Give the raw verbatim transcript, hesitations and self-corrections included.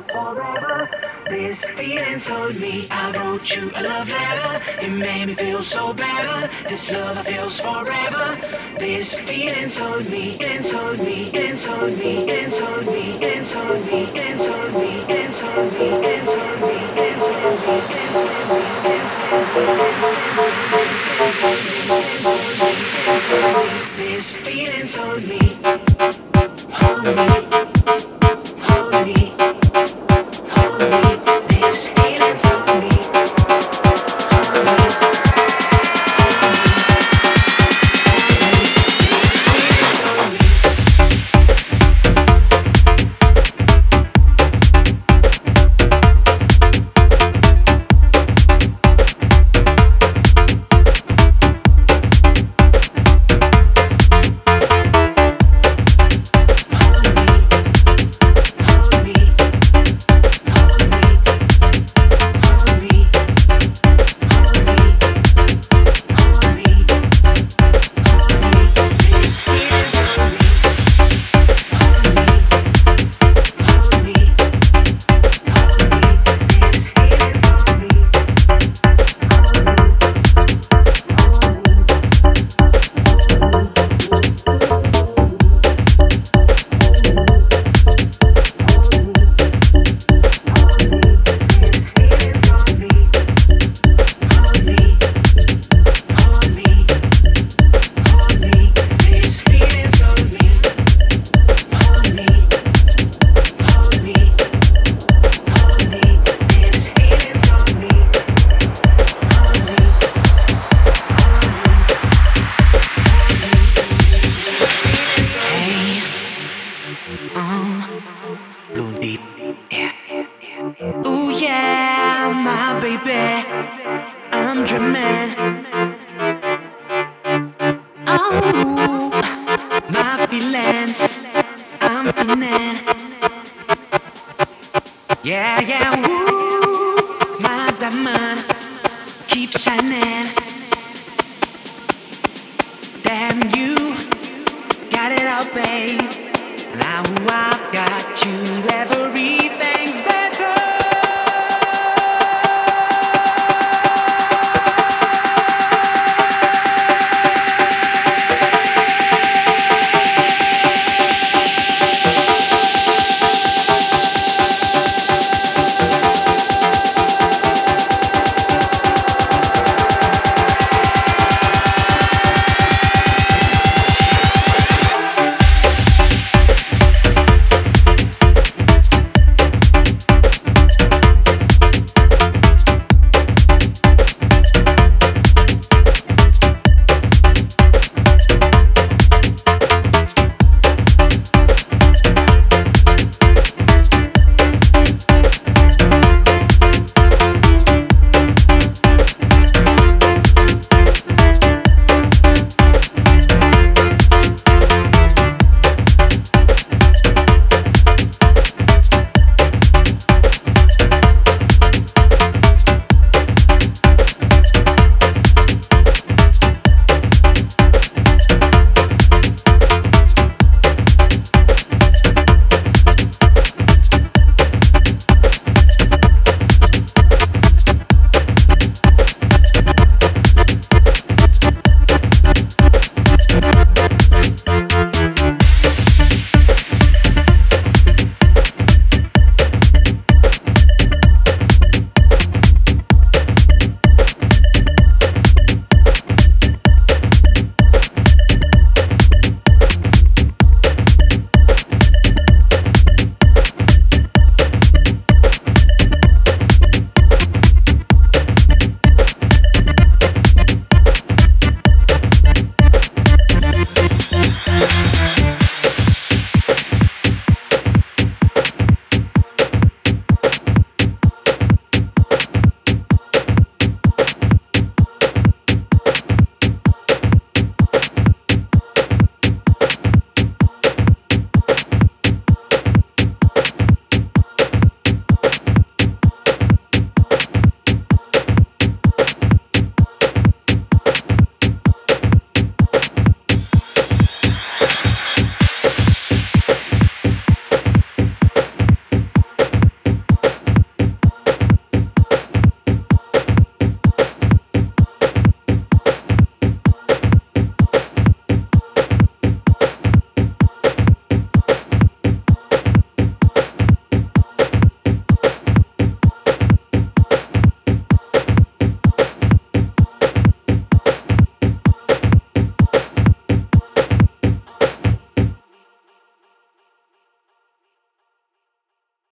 forever. This feeling told me I wrote you a love letter. It made me feel so better. This love feels forever. This feeling told me, it told me, it told me, it told me, it told me, it told me, it told me, it told me, it told me, it told me, this feeling told me, hold me, hold me, hold me. This feeling told me, hold me, hold me. Blue deep, yeah. Ooh yeah, my baby, I'm dreaming. Oh, my feelings, I'm feeling. Yeah, yeah, ooh, my diamond keeps shining. Damn, you got it all, babe. Now I've got you, everything.